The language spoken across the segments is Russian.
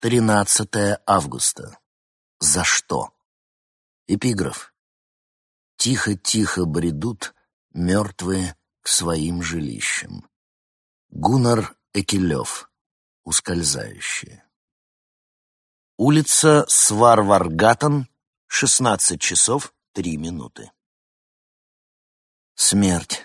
13 августа. За что? Эпиграф. Тихо-тихо бредут мертвые к своим жилищам. Гуннар Экелёв. Ускользающие. Улица Сварваргатан, 16 часов 3 минуты. Смерть.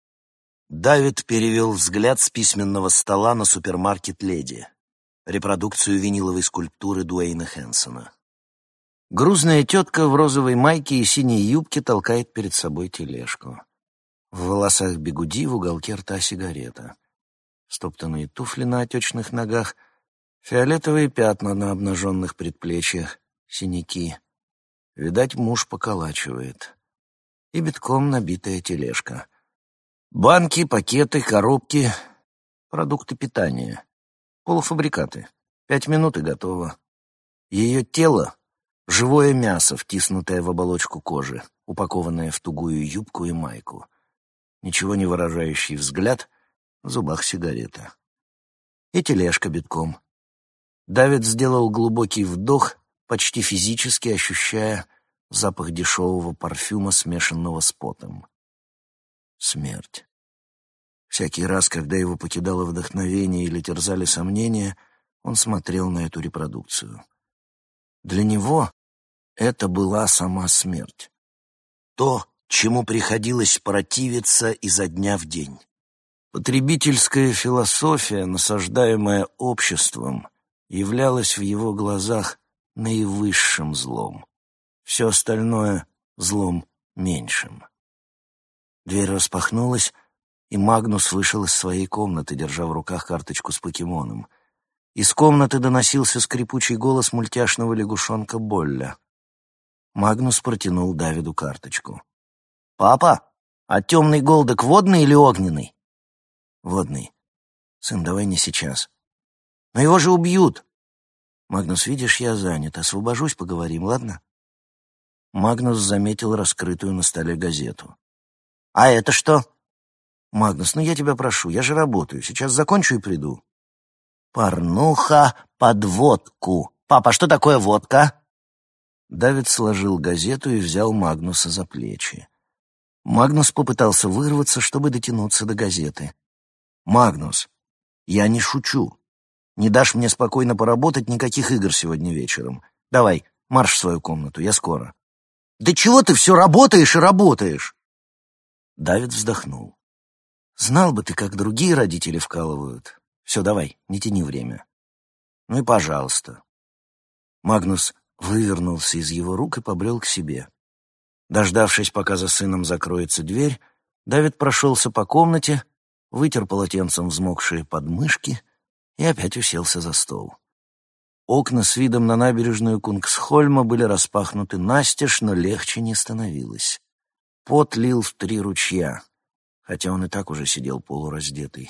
Давид перевел взгляд с письменного стола на супермаркет «Леди», репродукцию виниловой скульптуры Дуэйна Хэнсона. Грузная тетка в розовой майке и синей юбке толкает перед собой тележку. В волосах бигуди, в уголке рта сигарета. Стоптанные туфли на отечных ногах, фиолетовые пятна на обнаженных предплечьях, синяки. Видать, муж поколачивает. И битком набитая тележка. Банки, пакеты, коробки, продукты питания, полуфабрикаты. 5 минут и готово. Ее тело — живое мясо, втиснутое в оболочку кожи, упакованное в тугую юбку и майку. Ничего не выражающий взгляд, в зубах сигарета. И тележка битком. Давид сделал глубокий вдох, почти физически ощущая запах дешевого парфюма, смешанного с потом. Смерть. Всякий раз, когда его покидало вдохновение или терзали сомнения, он смотрел на эту репродукцию. Для него это была сама смерть. То, чему приходилось противиться изо дня в день. Потребительская философия, насаждаемая обществом, являлась в его глазах наивысшим злом. Все остальное — злом меньшим. Дверь распахнулась, и Магнус вышел из своей комнаты, держа в руках карточку с покемоном. Из комнаты доносился скрипучий голос мультяшного лягушонка Болля. Магнус протянул Давиду карточку. «Папа, а темный голдок водный или огненный?» «Водный. Сын, давай не сейчас». «Но его же убьют». «Магнус, видишь, я занят. Освобожусь, поговорим, ладно?» Магнус заметил раскрытую на столе газету. «А это что?» «Магнус, ну я тебя прошу, я же работаю. Сейчас закончу и приду». «Порнуха под водку. Папа, что такое водка?» Давид сложил газету и взял Магнуса за плечи. Магнус попытался вырваться, чтобы дотянуться до газеты. «Магнус, я не шучу. Не дашь мне спокойно поработать, никаких игр сегодня вечером. Давай, марш в свою комнату, я скоро». «Да чего ты все работаешь и работаешь?» Давид вздохнул. «Знал бы ты, как другие родители вкалывают. Все, давай, не тяни время». «Ну и пожалуйста». Магнус вывернулся из его рук и побрел к себе. Дождавшись, пока за сыном закроется дверь, Давид прошелся по комнате, вытер полотенцем взмокшие подмышки и опять уселся за стол. Окна с видом на набережную Кунгсхольма были распахнуты настежь, но легче не становилось. Пот лил в 3 ручья, хотя он и так уже сидел полураздетый.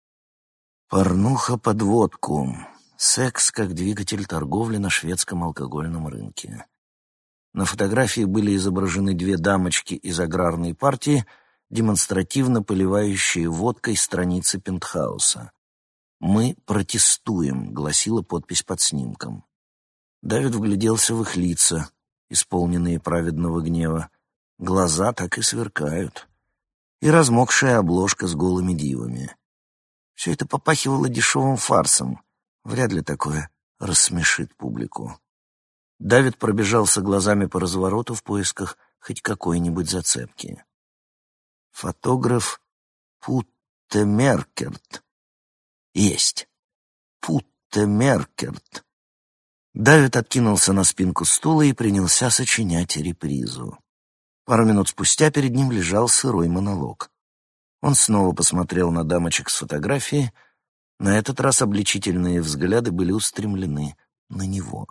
Порнуха под водку. Секс как двигатель торговли на шведском алкогольном рынке. На фотографии были изображены 2 дамочки из аграрной партии, демонстративно поливающие водкой страницы пентхауса. «Мы протестуем», — гласила подпись под снимком. Давид вгляделся в их лица, исполненные праведного гнева. Глаза так и сверкают. И размокшая обложка с голыми дивами. Все это попахивало дешевым фарсом. Вряд ли такое рассмешит публику. Давид пробежался глазами по развороту в поисках хоть какой-нибудь зацепки. Фотограф Путте Меркерт. Есть. Путте Меркерт. Давид откинулся на спинку стула и принялся сочинять репризу. Пару минут спустя перед ним лежал сырой монолог. Он снова посмотрел на дамочек с фотографии. На этот раз обличительные взгляды были устремлены на него.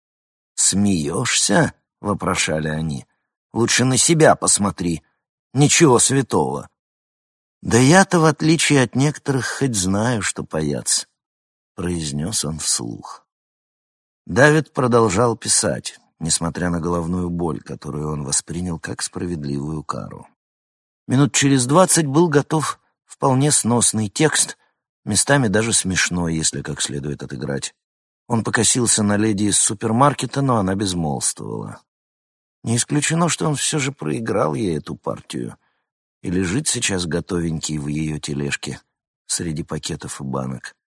«Смеешься?» — вопрошали они. «Лучше на себя посмотри. Ничего святого». «Да я-то, в отличие от некоторых, хоть знаю, что паяц», — произнес он вслух. Давид продолжал писать, несмотря на головную боль, которую он воспринял как справедливую кару. Минут через 20 был готов вполне сносный текст, местами даже смешной, если как следует отыграть. Он покосился на леди из супермаркета, но она безмолвствовала. Не исключено, что он все же проиграл ей эту партию и лежит сейчас готовенький в ее тележке среди пакетов и банок.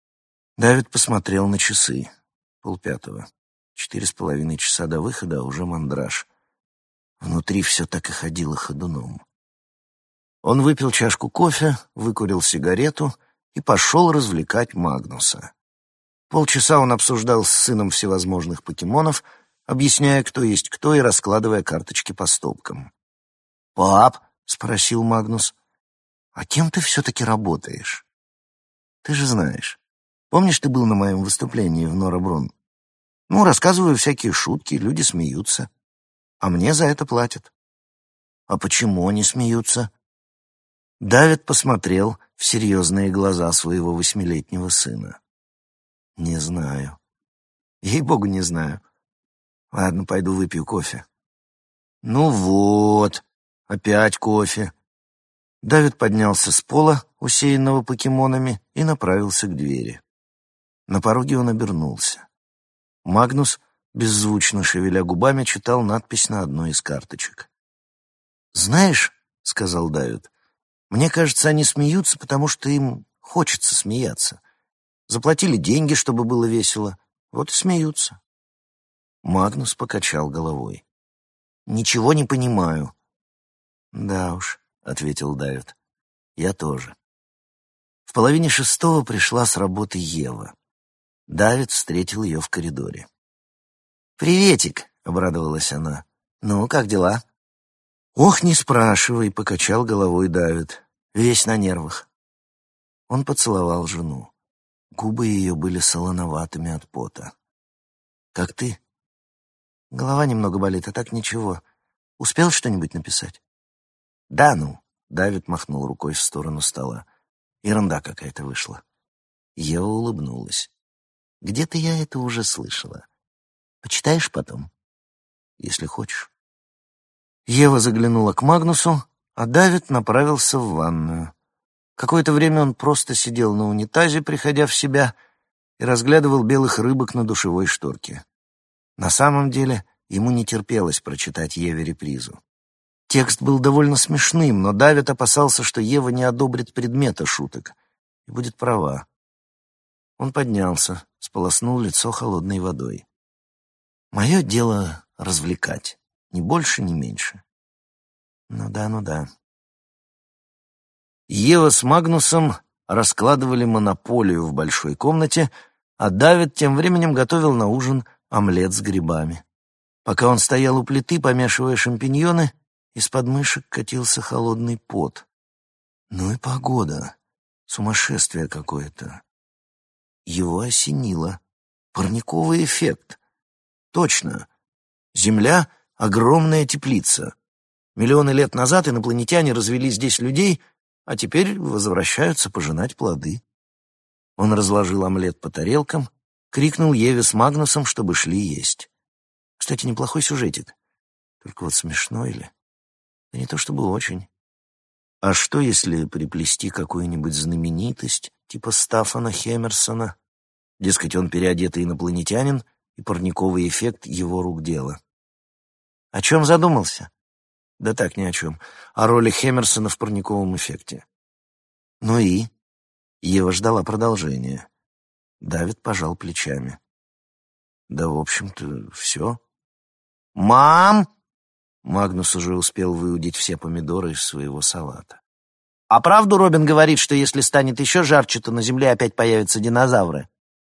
Давид посмотрел на часы. 4:30. 4,5 часа до выхода, а уже мандраж. Внутри все так и ходило ходуном. Он выпил чашку кофе, выкурил сигарету и пошел развлекать Магнуса. Полчаса он обсуждал с сыном всевозможных покемонов, объясняя, кто есть кто, и раскладывая карточки по стопкам. «Пап», — спросил Магнус, — «а кем ты все-таки работаешь? Ты же знаешь. Помнишь, ты был на моем выступлении в Нора Брун? Ну, рассказываю всякие шутки, люди смеются. А мне за это платят». «А почему они смеются?» Давид посмотрел в серьезные глаза своего 8-летнего сына. «Не знаю. Ей-богу, не знаю. Ладно, пойду выпью кофе». «Ну вот, опять кофе». Давид поднялся с пола, усеянного покемонами, и направился к двери. На пороге он обернулся. Магнус, беззвучно шевеля губами, читал надпись на одной из карточек. «Знаешь, — сказал Давид, — мне кажется, они смеются, потому что им хочется смеяться. Заплатили деньги, чтобы было весело, вот и смеются». Магнус покачал головой. «Ничего не понимаю». «Да уж», — ответил Давид, — «я тоже». В 5:30 пришла с работы Ева. Давид встретил ее в коридоре. «Приветик», — обрадовалась она. «Ну, как дела?» «Ох, не спрашивай», — покачал головой Давид. «Весь на нервах». Он поцеловал жену. Губы ее были солоноватыми от пота. «Как ты?» «Голова немного болит, а так ничего. Успел что-нибудь написать?» «Да ну», — Давид махнул рукой в сторону стола. «Ерунда какая-то вышла». Ева улыбнулась. «Где-то я это уже слышала. Почитаешь потом?» «Если хочешь». Ева заглянула к Магнусу, а Давид направился в ванную. Какое-то время он просто сидел на унитазе, приходя в себя, и разглядывал белых рыбок на душевой шторке. На самом деле ему не терпелось прочитать Еве репризу. Текст был довольно смешным, но Давид опасался, что Ева не одобрит предмета шуток и будет права. Он поднялся, сполоснул лицо холодной водой. «Мое дело — развлекать, ни больше, ни меньше». «Ну да, ну да». Ева с Магнусом раскладывали монополию в большой комнате, а Давид тем временем готовил на ужин омлет с грибами. Пока он стоял у плиты, помешивая шампиньоны, из подмышек катился холодный пот. Ну и погода. Сумасшествие какое-то. Его осенило. Парниковый эффект. Точно. Земля — огромная теплица. Миллионы лет назад инопланетяне развели здесь людей, а теперь возвращаются пожинать плоды. Он разложил омлет по тарелкам, крикнул Еве с Магнусом, чтобы шли есть. Кстати, неплохой сюжетик. Только вот смешной ли? Да не то чтобы очень. А что, если приплести какую-нибудь знаменитость, типа Стаффана Хемерсона? Дескать, он переодетый инопланетянин, и парниковый эффект его рук дело. О чем задумался? Да так, ни о чем. О роли Хемерсона в парниковом эффекте. Ну и? Ева ждала продолжения. Давид пожал плечами. Да, в общем-то, все. «Мам!» Магнус уже успел выудить все помидоры из своего салата. «А правду Робин говорит, что если станет еще жарче, то на Земле опять появятся динозавры?»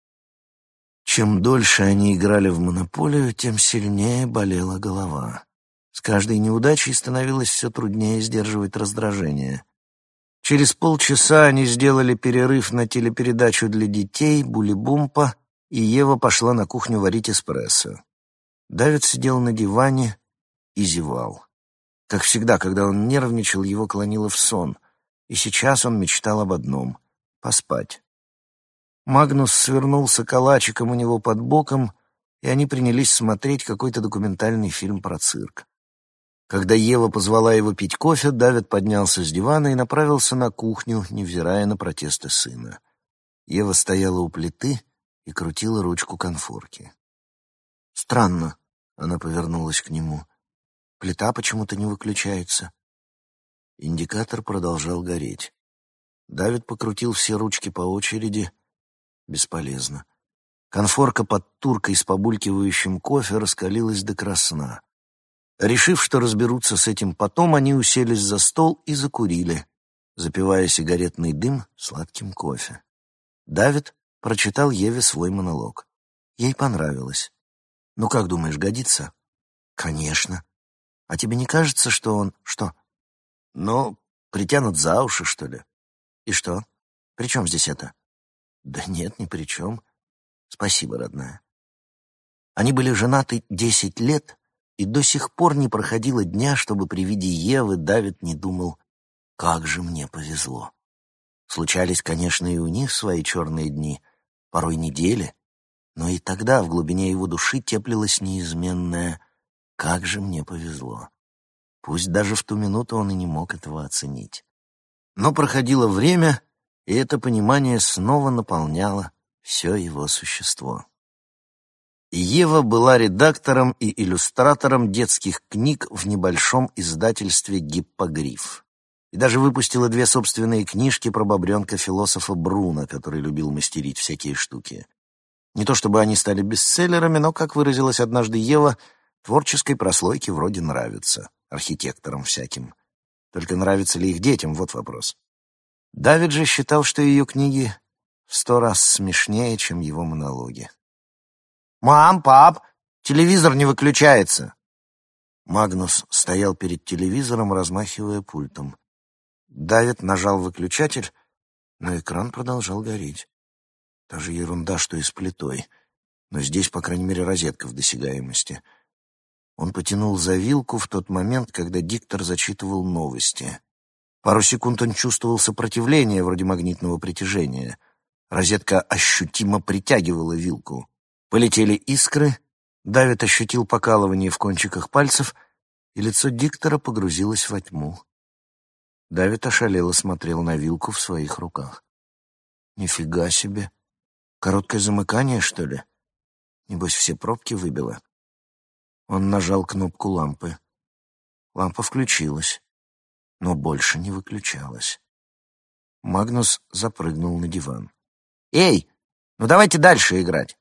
Чем дольше они играли в монополию, тем сильнее болела голова. С каждой неудачей становилось все труднее сдерживать раздражение. Через полчаса они сделали перерыв на телепередачу для детей «Булли-Бумпа», и Ева пошла на кухню варить эспрессо. Давид сидел на диване и зевал. Как всегда, когда он нервничал, его клонило в сон, и сейчас он мечтал об одном — поспать. Магнус свернулся калачиком у него под боком, и они принялись смотреть какой-то документальный фильм про цирк. Когда Ева позвала его пить кофе, Давид поднялся с дивана и направился на кухню, невзирая на протесты сына. Ева стояла у плиты и крутила ручку конфорки. «Странно», — она повернулась к нему. «Плита почему-то не выключается». Индикатор продолжал гореть. Давид покрутил все ручки по очереди. Бесполезно. Конфорка под туркой с побулькивающим кофе раскалилась до красна. Решив, что разберутся с этим потом, они уселись за стол и закурили, запивая сигаретный дым сладким кофе. Давид прочитал Еве свой монолог. Ей понравилось. «Ну как думаешь, годится?» «Конечно. А тебе не кажется, что он...» «Что?» «Ну, притянут за уши, что ли?» «И что? При чем здесь это?» «Да нет, ни при чем. Спасибо, родная». Они были женаты 10 лет, и до сих пор не проходило дня, чтобы при виде Евы Давид не думал: «Как же мне повезло». Случались, конечно, и у них свои черные дни, порой недели, но и тогда в глубине его души теплилось неизменное «как же мне повезло». Пусть даже в ту минуту он и не мог этого оценить. Но проходило время, и это понимание снова наполняло все его существо. Ева была редактором и иллюстратором детских книг в небольшом издательстве «Гиппогриф». И даже выпустила 2 собственные книжки про бобренка-философа Бруно, который любил мастерить всякие штуки. Не то чтобы они стали бестселлерами, но, как выразилась однажды Ева, творческой прослойке вроде нравится, архитекторам всяким. Только нравится ли их детям, вот вопрос. Давид же считал, что ее книги в 100 раз смешнее, чем его монологи. «Мам, пап, телевизор не выключается!» Магнус стоял перед телевизором, размахивая пультом. Давид нажал выключатель, но экран продолжал гореть. Та же ерунда, что и с плитой, но здесь, по крайней мере, розетка в досягаемости. Он потянул за вилку в тот момент, когда диктор зачитывал новости. Пару секунд он чувствовал сопротивление, вроде магнитного притяжения. Розетка ощутимо притягивала вилку. Полетели искры, Давид ощутил покалывание в кончиках пальцев, и лицо диктора погрузилось во тьму. Давид ошалело смотрел на вилку в своих руках. «Нифига себе! Короткое замыкание, что ли? Небось, все пробки выбило». Он нажал кнопку лампы. Лампа включилась, но больше не выключалась. Магнус запрыгнул на диван. «Эй, ну давайте дальше играть!»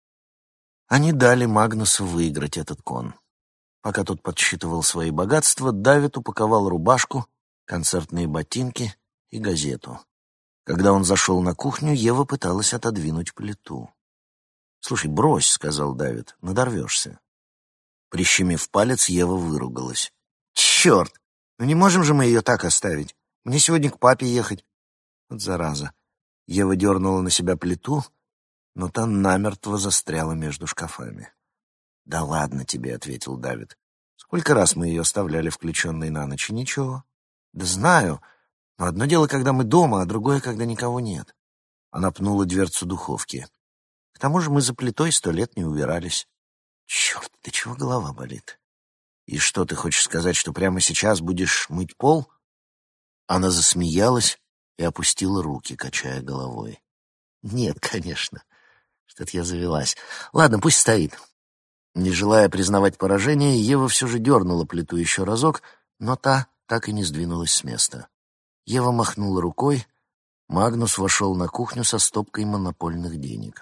Они дали Магнусу выиграть этот кон. Пока тот подсчитывал свои богатства, Давид упаковал рубашку, концертные ботинки и газету. Когда он зашел на кухню, Ева пыталась отодвинуть плиту. «Слушай, брось», — сказал Давид, — «надорвешься». Прищемив палец, Ева выругалась. «Черт! Ну не можем же мы ее так оставить? Мне сегодня к папе ехать». Вот зараза. Ева дернула на себя плиту, но та намертво застряла между шкафами. «Да ладно тебе», — ответил Давид. «Сколько раз мы ее оставляли включенной на ночь, и ничего». «Да знаю, но одно дело, когда мы дома, а другое, когда никого нет». Она пнула дверцу духовки. «К тому же мы за плитой 100 лет не убирались». «Черт, да чего голова болит?» «И что, ты хочешь сказать, что прямо сейчас будешь мыть пол?» Она засмеялась и опустила руки, качая головой. «Нет, конечно. Что-то я завелась. Ладно, пусть стоит». Не желая признавать поражение, Ева все же дернула плиту еще разок, но та так и не сдвинулась с места. Ева махнула рукой. Магнус вошел на кухню со стопкой монопольных денег.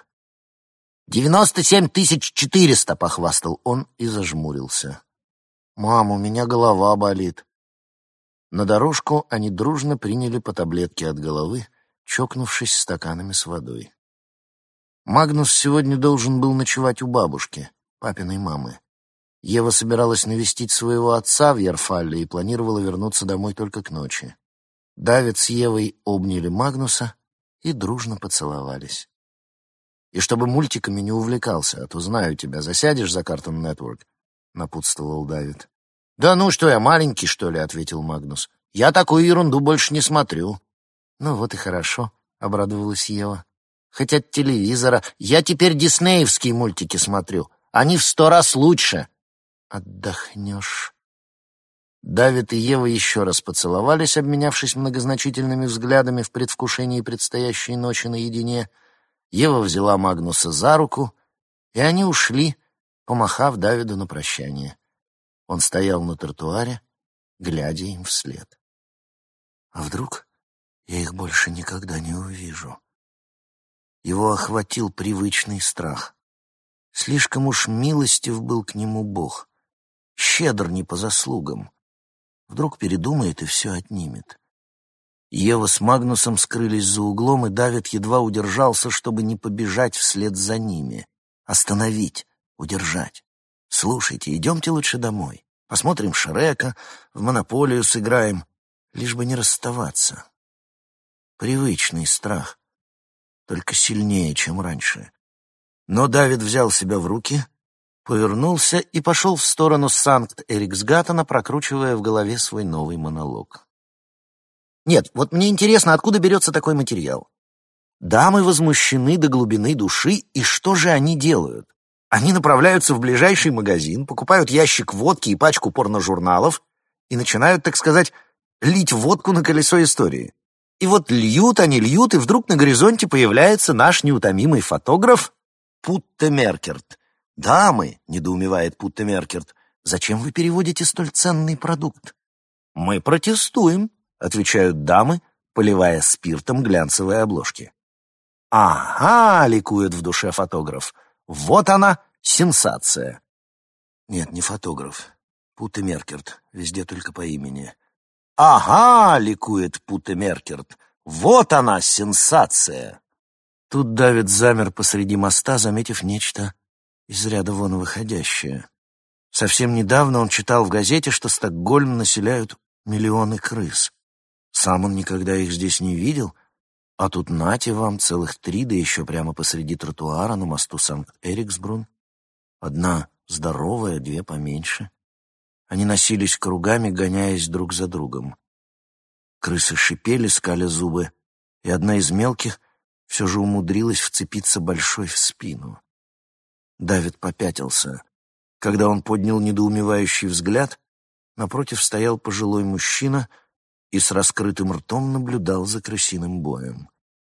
97 400, похвастал он и зажмурился. «Мам, у меня голова болит». На дорожку они дружно приняли по таблетке от головы, чокнувшись стаканами с водой. Магнус сегодня должен был ночевать у бабушки, папиной мамы. Ева собиралась навестить своего отца в Ярфалле и планировала вернуться домой только к ночи. Давид с Евой обняли Магнуса и дружно поцеловались. «И чтобы мультиками не увлекался, а то, знаю тебя, засядешь за Cartoon Network», — напутствовал Давид. «Да ну, что я, маленький, что ли?» — ответил Магнус. «Я такую ерунду больше не смотрю». «Ну вот и хорошо», — обрадовалась Ева. «Хоть от телевизора. Я теперь диснеевские мультики смотрю. Они в 100 раз лучше». «Отдохнешь». Давид и Ева еще раз поцеловались, обменявшись многозначительными взглядами в предвкушении предстоящей ночи наедине. Ева взяла Магнуса за руку, и они ушли, помахав Давиду на прощание. Он стоял на тротуаре, глядя им вслед. А вдруг я их больше никогда не увижу? Его охватил привычный страх. Слишком уж милостив был к нему Бог, щедр не по заслугам. Вдруг передумает и все отнимет. Ева с Магнусом скрылись за углом, и Давид едва удержался, чтобы не побежать вслед за ними. Остановить, удержать. «Слушайте, идемте лучше домой. Посмотрим Шрека, в Монополию сыграем, лишь бы не расставаться». Привычный страх, только сильнее, чем раньше. Но Давид взял себя в руки, повернулся и пошел в сторону Санкт-Эриксгаттена, прокручивая в голове свой новый монолог. Нет, вот мне интересно, откуда берется такой материал? Дамы возмущены до глубины души, и что же они делают? Они направляются в ближайший магазин, покупают ящик водки и пачку порножурналов и начинают, так сказать, лить водку на колесо истории. И вот льют они, льют, и вдруг на горизонте появляется наш неутомимый фотограф Путте Меркерт. «Дамы», — недоумевает Путте Меркерт, — «зачем вы переводите столь ценный продукт?» «Мы протестуем», — отвечают дамы, поливая спиртом глянцевые обложки. «Ага», — ликует в душе фотограф, — «вот она, сенсация». Нет, не фотограф. Путте Меркерт, везде только по имени. «Ага», — ликует Путте Меркерт, — «вот она, сенсация». Тут Давид замер посреди моста, заметив нечто из ряда вон выходящее. Совсем недавно он читал в газете, что Стокгольм населяют миллионы крыс. Сам он никогда их здесь не видел, а тут нате вам целых 3, да еще прямо посреди тротуара на мосту Санкт-Эриксбрун. Одна здоровая, 2 поменьше. Они носились кругами, гоняясь друг за другом. Крысы шипели, скаля зубы, и одна из мелких все же умудрилась вцепиться большой в спину. Давид попятился. Когда он поднял недоумевающий взгляд, напротив стоял пожилой мужчина и с раскрытым ртом наблюдал за крысиным боем.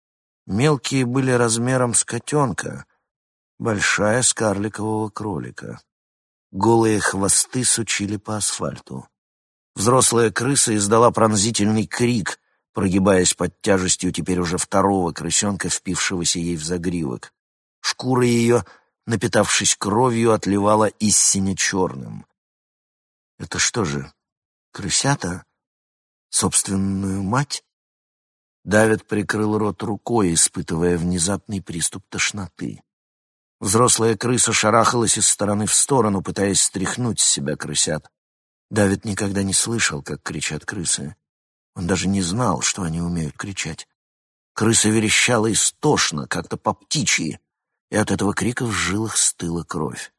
Мелкие были размером с котенка, большая — с карликового кролика. Голые хвосты сучили по асфальту. Взрослая крыса издала пронзительный крик, прогибаясь под тяжестью теперь уже второго крысенка, впившегося ей в загривок. Шкура ее, напитавшись кровью, отливала истинно черным. Это что же, крысята? Собственную мать? Давид прикрыл рот рукой, испытывая внезапный приступ тошноты. Взрослая крыса шарахалась из стороны в сторону, пытаясь стряхнуть с себя крысят. Давид никогда не слышал, как кричат крысы. Он даже не знал, что они умеют кричать. Крыса верещала истошно, как-то по-птичьи, и от этого крика в жилах стыла кровь.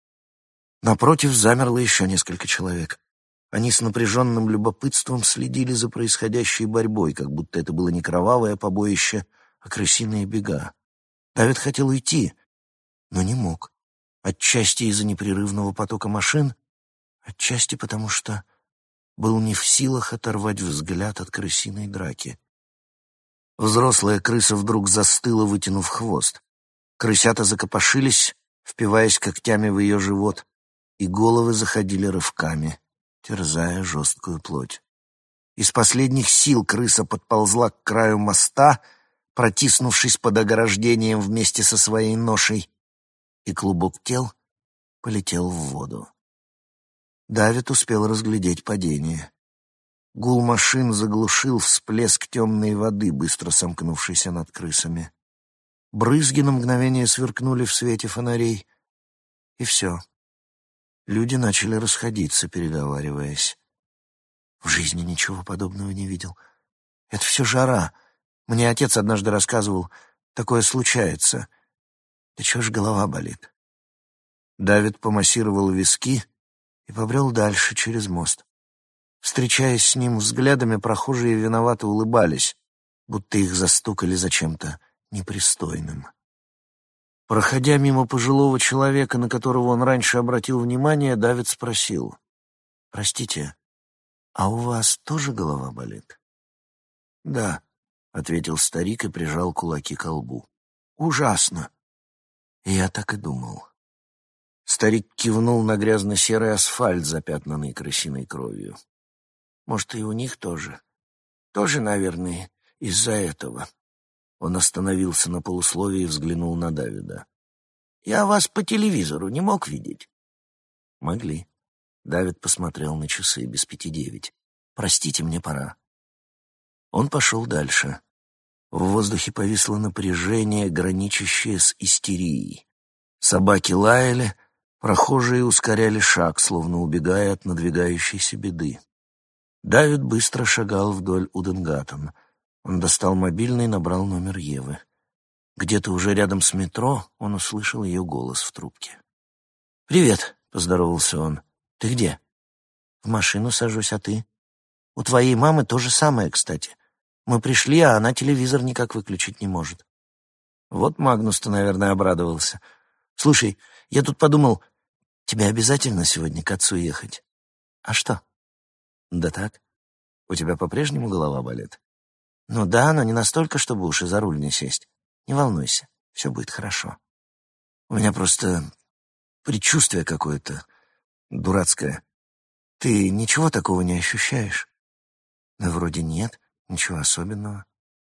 Напротив замерло еще несколько человек. Они с напряженным любопытством следили за происходящей борьбой, как будто это было не кровавое побоище, а крысиные бега. Давид хотел уйти, но не мог. Отчасти из-за непрерывного потока машин, отчасти потому что был не в силах оторвать взгляд от крысиной драки. Взрослая крыса вдруг застыла, вытянув хвост. Крысята закопошились, впиваясь когтями в ее живот, и головы заходили рывками, терзая жесткую плоть. Из последних сил крыса подползла к краю моста, протиснувшись под ограждением вместе со своей ношей, и клубок тел полетел в воду. Давид успел разглядеть падение. Гул машин заглушил всплеск темной воды, быстро сомкнувшейся над крысами. Брызги на мгновение сверкнули в свете фонарей, и все. Люди начали расходиться, переговариваясь. В жизни ничего подобного не видел. Это все жара. Мне отец однажды рассказывал, такое случается. Да чего ж голова болит? Давид помассировал виски и побрел дальше, через мост. Встречаясь с ним взглядами, прохожие виновато улыбались, будто их застукали за чем-то непристойным. Проходя мимо пожилого человека, на которого он раньше обратил внимание, Давид спросил: «Простите, а у вас тоже голова болит?» «Да», — ответил старик и прижал кулаки ко лбу. Ужасно. И я так и думал. Старик кивнул на грязно-серый асфальт, запятнанный крысиной кровью. Может, и у них тоже. Тоже, наверное, из-за этого. Он остановился на полусловии и взглянул на Давида. «Я вас по телевизору не мог видеть?» «Могли». Давид посмотрел на часы, без 5:09. «Простите, мне пора». Он пошел дальше. В воздухе повисло напряжение, граничащее с истерией. Собаки лаяли, прохожие ускоряли шаг, словно убегая от надвигающейся беды. Давид быстро шагал вдоль Уденгаттен. Он достал мобильный и набрал номер Евы. Где-то уже рядом с метро он услышал ее голос в трубке. «Привет», — поздоровался он. «Ты где?» «В машину сажусь, а ты?» «У твоей мамы то же самое, кстати. Мы пришли, а она телевизор никак выключить не может». Вот Магнус-то, наверное, обрадовался. «Слушай, я тут подумал, тебе обязательно сегодня к отцу ехать?» «А что?» «Да так. У тебя по-прежнему голова болит?» «Ну да, но не настолько, чтобы уж и за руль не сесть. Не волнуйся, все будет хорошо. У меня просто предчувствие какое-то дурацкое. Ты ничего такого не ощущаешь?» «Да вроде нет, ничего особенного».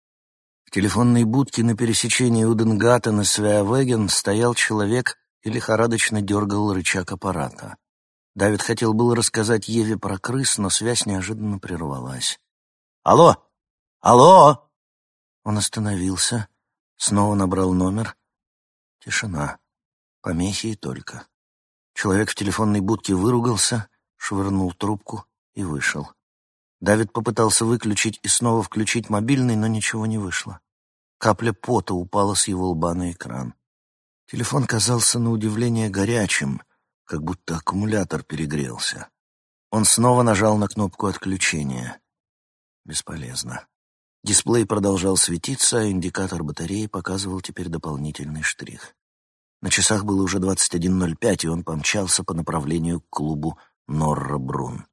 В телефонной будке на пересечении Уденгаттен и Свеавеген стоял человек и лихорадочно дергал рычаг аппарата. Давид хотел было рассказать Еве про крыс, но связь неожиданно прервалась. «Алло! Алло!» Он остановился, снова набрал номер. Тишина. Помехи и только. Человек в телефонной будке выругался, швырнул трубку и вышел. Давид попытался выключить и снова включить мобильный, но ничего не вышло. Капля пота упала с его лба на экран. Телефон казался на удивление горячим, как будто аккумулятор перегрелся. Он снова нажал на кнопку отключения. Бесполезно. Дисплей продолжал светиться, а индикатор батареи показывал теперь дополнительный штрих. На часах было уже 21:05, и он помчался по направлению к клубу Норра Брун.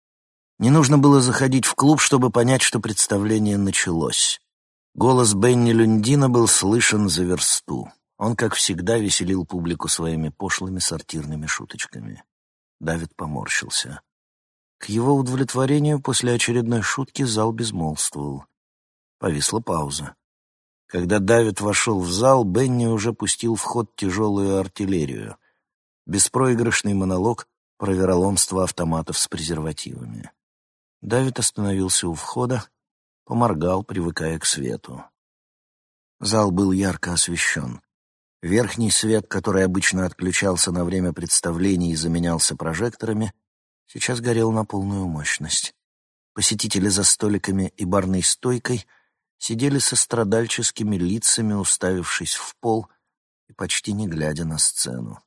Не нужно было заходить в клуб, чтобы понять, что представление началось. Голос Бенни Люндина был слышен за версту. Он, как всегда, веселил публику своими пошлыми сортирными шуточками. Давид поморщился. К его удовлетворению после очередной шутки зал безмолвствовал. Повисла пауза. Когда Давид вошел в зал, Бенни уже пустил в ход тяжелую артиллерию. Беспроигрышный монолог про вероломство автоматов с презервативами. Давид остановился у входа, поморгал, привыкая к свету. Зал был ярко освещен. Верхний свет, который обычно отключался на время представлений и заменялся прожекторами, сейчас горел на полную мощность. Посетители за столиками и барной стойкой сидели со страдальческими лицами, уставившись в пол и почти не глядя на сцену.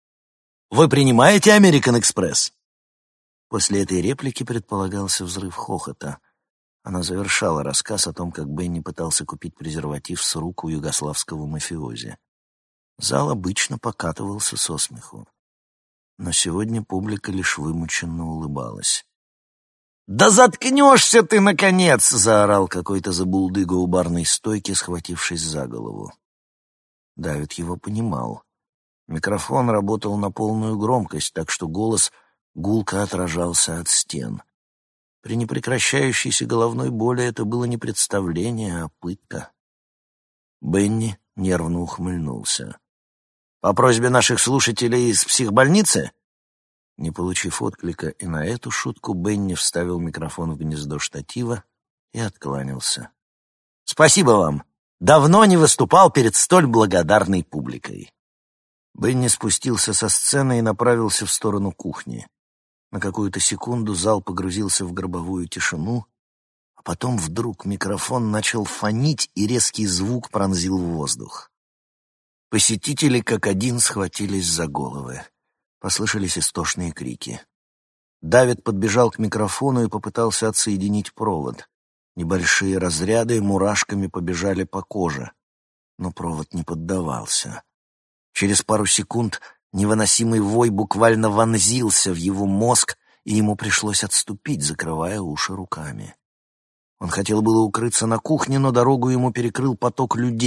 «Вы принимаете American Express?» После этой реплики предполагался взрыв хохота. Она завершала рассказ о том, как Бенни пытался купить презерватив с рук у югославского мафиози. Зал обычно покатывался со смеху. Но сегодня публика лишь вымученно улыбалась. «Да заткнешься ты, наконец!» — заорал какой-то забулдыга у барной стойки, схватившись за голову. Давид его понимал. Микрофон работал на полную громкость, так что голос гулко отражался от стен. При непрекращающейся головной боли это было не представление, а пытка. Бенни нервно ухмыльнулся. «По просьбе наших слушателей из психбольницы?» Не получив отклика и на эту шутку, Бенни вставил микрофон в гнездо штатива и откланялся. «Спасибо вам! Давно не выступал перед столь благодарной публикой!» Бенни спустился со сцены и направился в сторону кухни. На какую-то секунду зал погрузился в гробовую тишину, а потом вдруг микрофон начал фонить, и резкий звук пронзил воздух. Посетители как один схватились за головы. Послышались истошные крики. Давид подбежал к микрофону и попытался отсоединить провод. Небольшие разряды мурашками побежали по коже, но провод не поддавался. Через пару секунд невыносимый вой буквально вонзился в его мозг, и ему пришлось отступить, закрывая уши руками. Он хотел было укрыться на кухне, но дорогу ему перекрыл поток людей.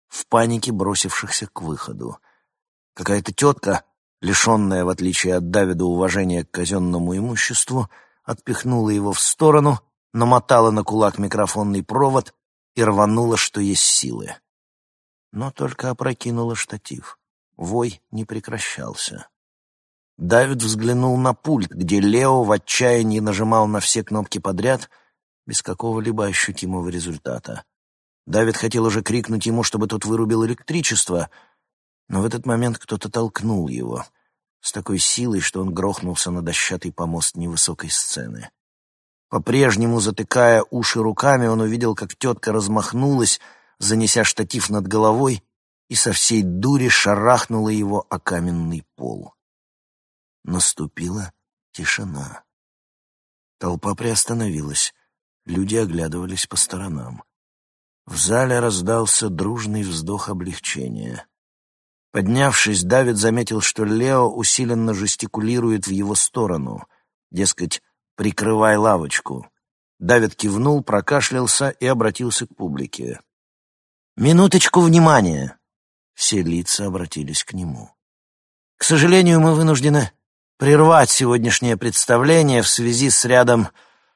в панике бросившихся к выходу. Какая-то тетка, лишенная, в отличие от Давида, уважения к казенному имуществу, отпихнула его в сторону, намотала на кулак микрофонный провод и рванула, что есть силы. Но только опрокинула штатив. Вой не прекращался. Давид взглянул на пульт, где Лео в отчаянии нажимал на все кнопки подряд, без какого-либо ощутимого результата. Давид хотел уже крикнуть ему, чтобы тот вырубил электричество, но в этот момент кто-то толкнул его с такой силой, что он грохнулся на дощатый помост невысокой сцены. По-прежнему, затыкая уши руками, он увидел, как тетка размахнулась, занеся штатив над головой, и со всей дури шарахнула его о каменный пол. Наступила тишина. Толпа приостановилась, люди оглядывались по сторонам. В зале раздался дружный вздох облегчения. Поднявшись, Давид заметил, что Лео усиленно жестикулирует в его сторону, дескать, «прикрывай лавочку». Давид кивнул, прокашлялся и обратился к публике. «Минуточку внимания!» Все лица обратились к нему. «К сожалению, мы вынуждены прервать сегодняшнее представление в связи с рядом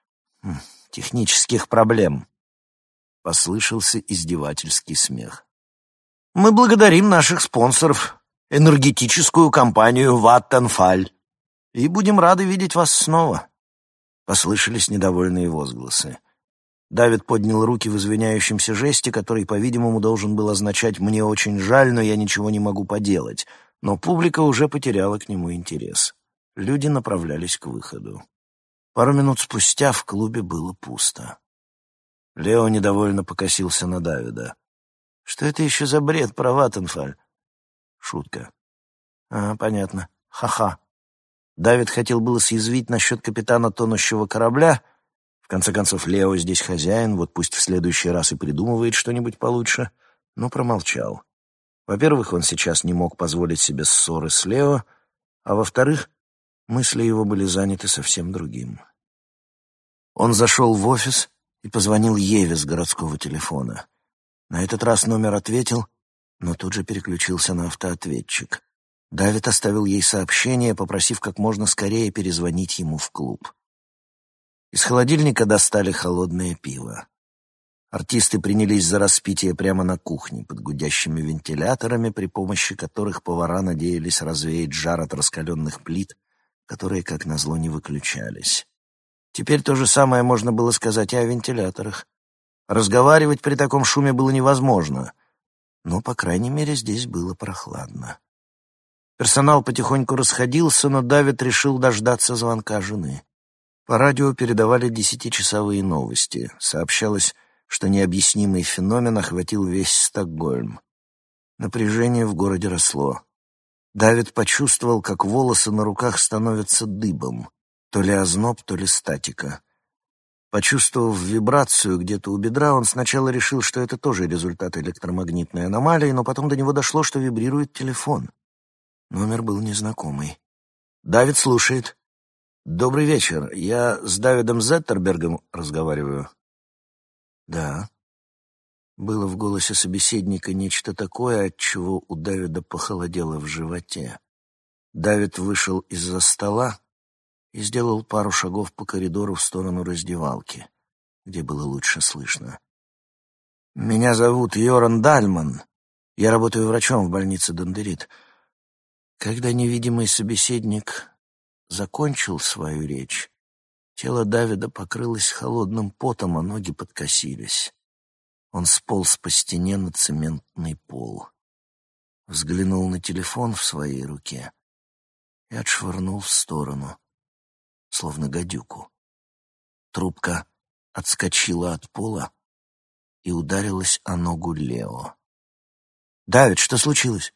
технических проблем». Послышался издевательский смех. «Мы благодарим наших спонсоров, энергетическую компанию «Ваттенфаль», и будем рады видеть вас снова». Послышались недовольные возгласы. Давид поднял руки в извиняющемся жесте, который, по-видимому, должен был означать «мне очень жаль, но я ничего не могу поделать». Но публика уже потеряла к нему интерес. Люди направлялись к выходу. Пару минут спустя в клубе было пусто. Лео недовольно покосился на Давида. «Что это еще за бред про Ваттенфаль?» Шутка. Понятно. Ха-ха». Давид хотел было съязвить насчет капитана тонущего корабля. В конце концов, Лео здесь хозяин, вот пусть в следующий раз и придумывает что-нибудь получше, но промолчал. Во-первых, он сейчас не мог позволить себе ссоры с Лео, а во-вторых, мысли его были заняты совсем другим. Он зашел в офис и позвонил Еве с городского телефона. На этот раз номер ответил, но тут же переключился на автоответчик. Давид оставил ей сообщение, попросив как можно скорее перезвонить ему в клуб. Из холодильника достали холодное пиво. Артисты принялись за распитие прямо на кухне, под гудящими вентиляторами, при помощи которых повара надеялись развеять жар от раскаленных плит, которые, как назло, не выключались. Теперь то же самое можно было сказать и о вентиляторах. Разговаривать при таком шуме было невозможно, но, по крайней мере, здесь было прохладно. Персонал потихоньку расходился, но Давид решил дождаться звонка жены. По радио передавали 10-часовые новости. Сообщалось, что необъяснимый феномен охватил весь Стокгольм. Напряжение в городе росло. Давид почувствовал, как волосы на руках становятся дыбом. То ли озноб, то ли статика. Почувствовав вибрацию где-то у бедра, он сначала решил, что это тоже результат электромагнитной аномалии, но потом до него дошло, что вибрирует телефон. Номер был незнакомый. «Давид слушает». «Добрый вечер. Я с Давидом Зеттербергом разговариваю». «Да». Было в голосе собеседника нечто такое, от чего у Давида похолодело в животе. Давид вышел из-за стола и сделал пару шагов по коридору в сторону раздевалки, где было лучше слышно. «Меня зовут Йоран Дальман. Я работаю врачом в больнице Дандерит». Когда невидимый собеседник закончил свою речь, тело Давида покрылось холодным потом, а ноги подкосились. Он сполз по стене на цементный пол, взглянул на телефон в своей руке и отшвырнул в сторону, словно гадюку. Трубка отскочила от пола и ударилась о ногу Лео. «Давид, что случилось?»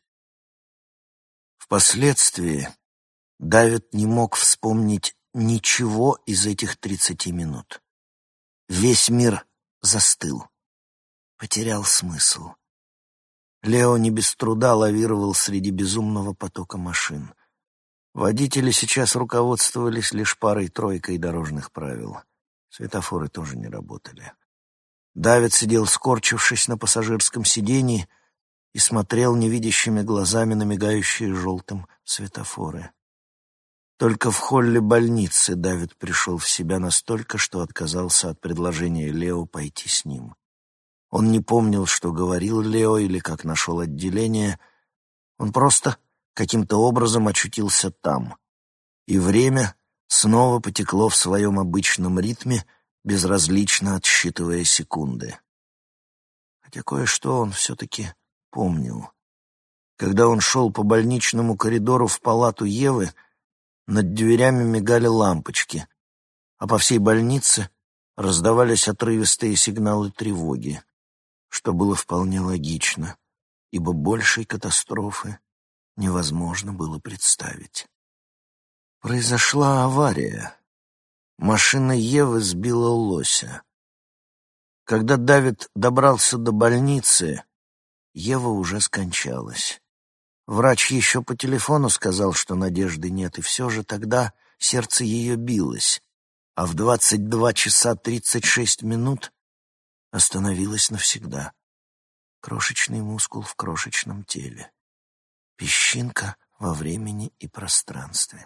Впоследствии Давид не мог вспомнить ничего из этих 30 минут. Весь мир застыл, потерял смысл. Лео не без труда лавировал среди безумного потока машин. Водители сейчас руководствовались лишь парой-тройкой дорожных правил. Светофоры тоже не работали. Давид сидел, скорчившись на пассажирском сиденье, и смотрел невидящими глазами на мигающие желтым светофоры. Только в холле больницы Давид пришел в себя настолько, что отказался от предложения Лео пойти с ним. Он не помнил, что говорил Лео или как нашел отделение. Он просто каким-то образом очутился там. И время снова потекло в своем обычном ритме, безразлично отсчитывая секунды. Хотя кое-что он все-таки помнил. Когда он шел по больничному коридору в палату Евы, над дверями мигали лампочки, а по всей больнице раздавались отрывистые сигналы тревоги, что было вполне логично, ибо большей катастрофы невозможно было представить. Произошла авария. Машина Евы сбила лося. Когда Давид добрался до больницы, Ева уже скончалась. Врач еще по телефону сказал, что надежды нет, и все же тогда сердце ее билось, а в 22 часа 36 минут остановилось навсегда. Крошечный мускул в крошечном теле. Песчинка во времени и пространстве.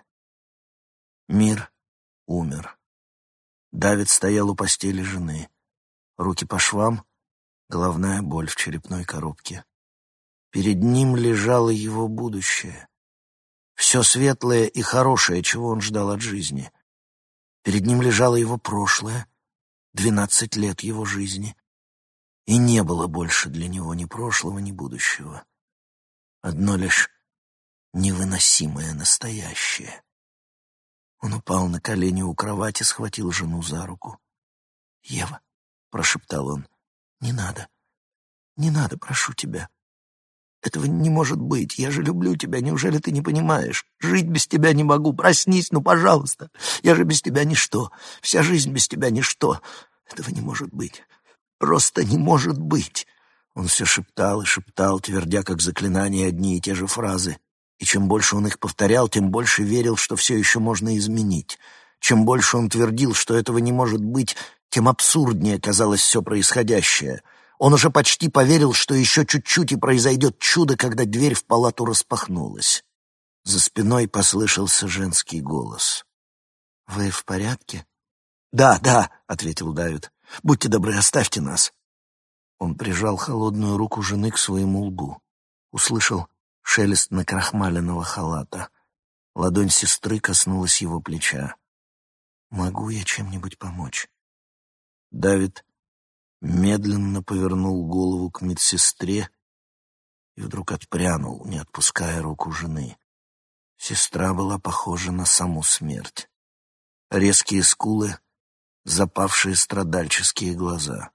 Мир умер. Давид стоял у постели жены. Руки по швам, головная боль в черепной коробке. Перед ним лежало его будущее. Все светлое и хорошее, чего он ждал от жизни. Перед ним лежало его прошлое, 12 лет его жизни. И не было больше для него ни прошлого, ни будущего. Одно лишь невыносимое настоящее. Он упал на колени у кровати, схватил жену за руку. «Ева», — прошептал он, — «не надо, не надо, прошу тебя. Этого не может быть. Я же люблю тебя. Неужели ты не понимаешь? Жить без тебя не могу. Проснись, ну, пожалуйста. Я же без тебя ничто. Вся жизнь без тебя ничто. Этого не может быть. Просто не может быть». Он все шептал и шептал, твердя как заклинание одни и те же фразы. И чем больше он их повторял, тем больше верил, что все еще можно изменить. Чем больше он твердил, что этого не может быть, тем абсурднее казалось все происходящее. Он уже почти поверил, что еще чуть-чуть и произойдет чудо, когда дверь в палату распахнулась. За спиной послышался женский голос. «Вы в порядке?» «Да, да», — ответил Давид. «Будьте добры, оставьте нас». Он прижал холодную руку жены к своему лбу. Услышал шелест накрахмаленного халата. Ладонь сестры коснулась его плеча. «Могу я чем-нибудь помочь?» Давид медленно повернул голову к медсестре и вдруг отпрянул, не отпуская руку жены. Сестра была похожа на саму смерть. Резкие скулы, запавшие страдальческие глаза.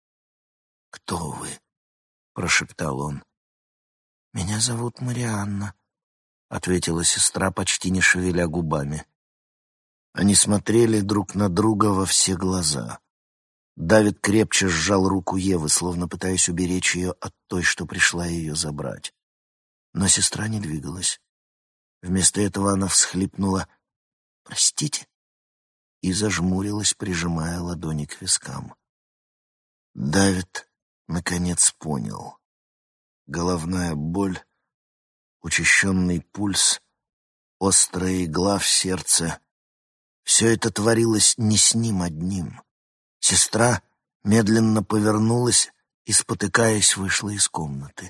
«Кто вы?» — прошептал он. «Меня зовут Марианна», — ответила сестра, почти не шевеля губами. Они смотрели друг на друга во все глаза. Давид крепче сжал руку Евы, словно пытаясь уберечь ее от той, что пришла ее забрать. Но сестра не двигалась. Вместо этого она всхлипнула «Простите» и зажмурилась, прижимая ладони к вискам. Давид наконец понял. Головная боль, учащенный пульс, острая игла в сердце — все это творилось не с ним одним. Сестра медленно повернулась и, спотыкаясь, вышла из комнаты.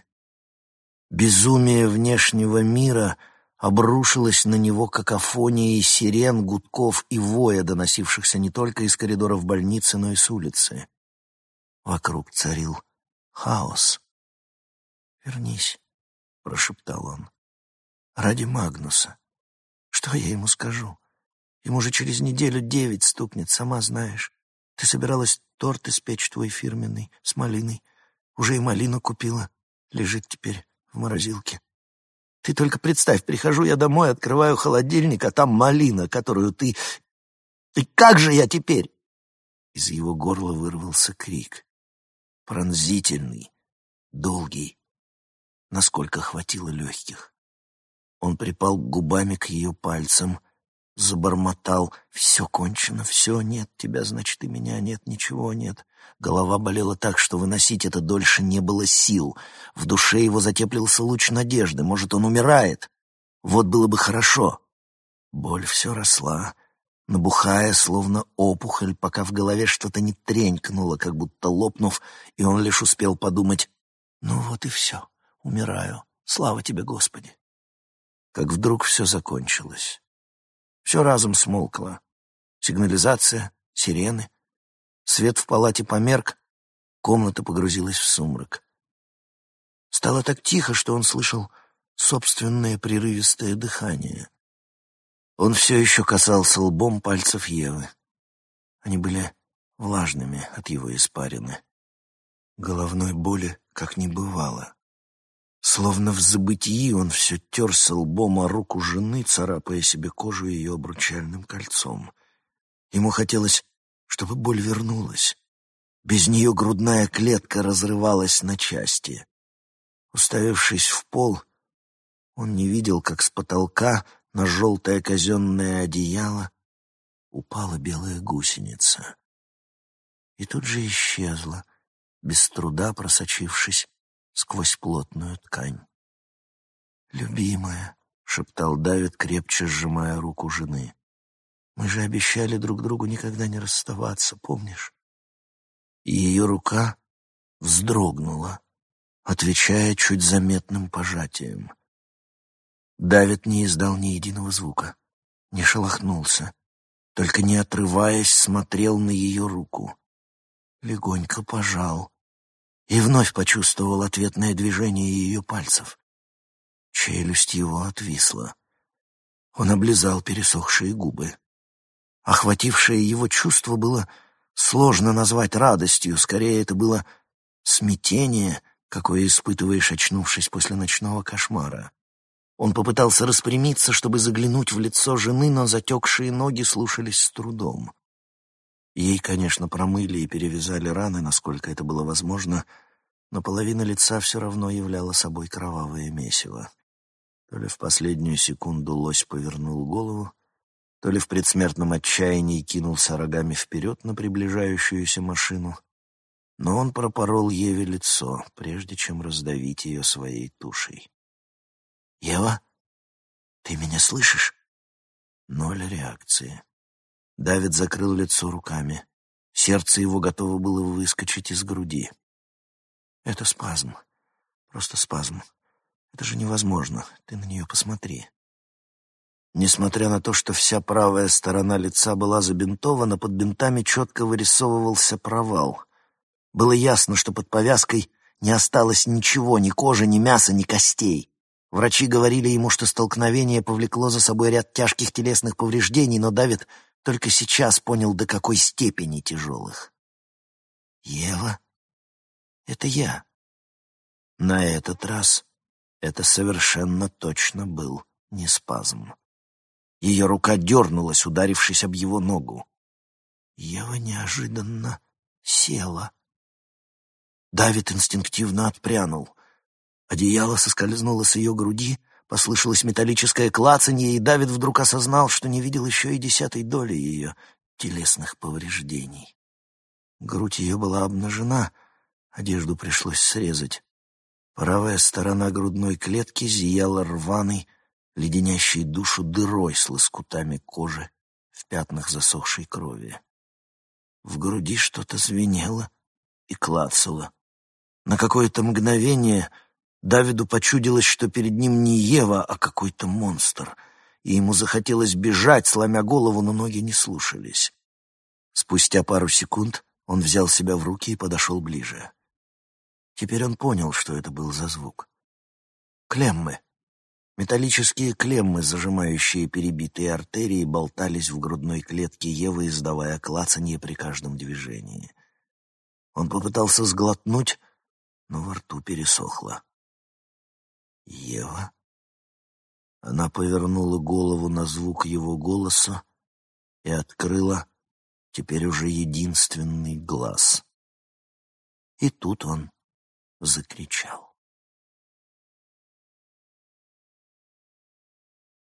Безумие внешнего мира обрушилось на него какофонией сирен, гудков и воя, доносившихся не только из коридоров больницы, но и с улицы. Вокруг царил хаос. «Вернись», — прошептал он, — «ради Магнуса. Что я ему скажу? Ему же через неделю 9 стукнет, сама знаешь. Ты собиралась торт испечь твой фирменный, с малиной. Уже и малину купила. Лежит теперь в морозилке. Ты только представь, прихожу я домой, открываю холодильник, а там малина, которую ты... Ты как же я теперь?» Из его горла вырвался крик. Пронзительный, долгий, насколько хватило легких. Он припал губами к ее пальцам, Забормотал: «Все кончено, все, нет тебя, значит, и меня нет, ничего нет». Голова болела так, что выносить это дольше не было сил. В душе его затеплился луч надежды. Может, он умирает? Вот было бы хорошо. Боль все росла, набухая, словно опухоль, пока в голове что-то не тренькнуло, как будто лопнув, и он лишь успел подумать: «Ну вот и все, умираю, слава тебе, Господи». Как вдруг все закончилось. Все разом смолкло. Сигнализация, сирены. Свет в палате померк, комната погрузилась в сумрак. Стало так тихо, что он слышал собственное прерывистое дыхание. Он все еще касался лбом пальцев Евы. Они были влажными от его испарины. Головной боли как не бывало. Словно в забытии он все терся лбом о руку жены, царапая себе кожу ее обручальным кольцом. Ему хотелось, чтобы боль вернулась. Без нее грудная клетка разрывалась на части. Уставившись в пол, он не видел, как с потолка на желтое казенное одеяло упала белая гусеница. И тут же исчезла, без труда просочившись сквозь плотную ткань. «Любимая», — шептал Давид, крепче сжимая руку жены, — «мы же обещали друг другу никогда не расставаться, помнишь?» И ее рука вздрогнула, отвечая чуть заметным пожатием. Давид не издал ни единого звука, не шелохнулся, только, не отрываясь, смотрел на ее руку. Легонько пожал и вновь почувствовал ответное движение ее пальцев. Челюсть его отвисла. Он облизал пересохшие губы. Охватившее его чувство было сложно назвать радостью, скорее это было смятение, какое испытываешь, очнувшись после ночного кошмара. Он попытался распрямиться, чтобы заглянуть в лицо жены, но затекшие ноги слушались с трудом. Ей, конечно, промыли и перевязали раны, насколько это было возможно, но половина лица все равно являла собой кровавое месиво. То ли в последнюю секунду лось повернул голову, то ли в предсмертном отчаянии кинулся рогами вперед на приближающуюся машину, но он пропорол Еве лицо, прежде чем раздавить ее своей тушей. «Ева, ты меня слышишь?» Ноль реакции. Давид закрыл лицо руками. Сердце его готово было выскочить из груди. «Это спазм. Просто спазм. Это же невозможно. Ты на нее посмотри». Несмотря на то, что вся правая сторона лица была забинтована, под бинтами четко вырисовывался провал. Было ясно, что под повязкой не осталось ничего, ни кожи, ни мяса, ни костей. Врачи говорили ему, что столкновение повлекло за собой ряд тяжких телесных повреждений, но Давид только сейчас понял, до какой степени тяжелых. «Ева, это я». На этот раз это совершенно точно был не спазм. Ее рука дернулась, ударившись об его ногу. Ева неожиданно села. Давид инстинктивно отпрянул. Одеяло соскользнуло с ее груди, послышалось металлическое клацанье, и Давид вдруг осознал, что не видел еще и 10 доли ее телесных повреждений. Грудь ее была обнажена, одежду пришлось срезать. Правая сторона грудной клетки зияла рваной, леденящей душу дырой с лоскутами кожи в пятнах засохшей крови. В груди что-то звенело и клацало. На какое-то мгновение Давиду почудилось, что перед ним не Ева, а какой-то монстр, и ему захотелось бежать, сломя голову, но ноги не слушались. Спустя пару секунд он взял себя в руки и подошел ближе. Теперь он понял, что это был за звук. Клеммы. Металлические клеммы, зажимающие перебитые артерии, болтались в грудной клетке Евы, издавая клацанье при каждом движении. Он попытался сглотнуть, но во рту пересохло. «Ева?» Она повернула голову на звук его голоса и открыла теперь уже единственный глаз. И тут он закричал.